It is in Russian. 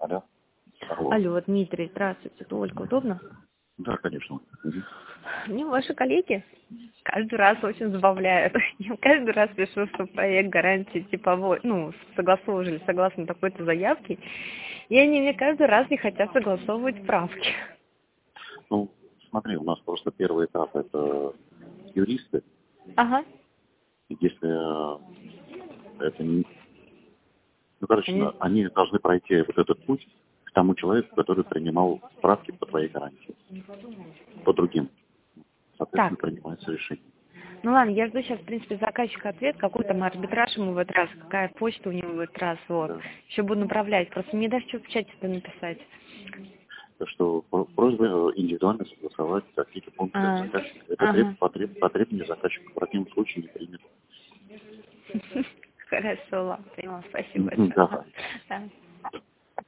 Алло. Алло. Алло, Дмитрий, здравствуйте. Это Ольга, удобно? Да, конечно. Мне ваши коллеги каждый раз очень забавляют. Я каждый раз пишу, что проект гарантии типовой, согласно такой-то заявке, и они мне каждый раз не хотят согласовывать правки. Ну, смотри, у нас просто первый этап – это юристы. Ага. И если это не... Ну, короче, Они... они должны пройти вот этот путь к тому человеку, который принимал справки по твоей гарантии. По другим. Соответственно, Так. принимается решение. Ну ладно, я жду сейчас, в принципе, заказчика ответ, какой там арбитраж ему в этот раз, какая почта у него в этот раз, вот. Да. Еще буду направлять, просто мне даже что в чате-то написать. Так что просьба индивидуально согласовать какие-то пункты заказчика. Это Ага. потребование заказчика в противном случае не принято. Хорошо, ладно, поняла, спасибо большое. Давай. Да.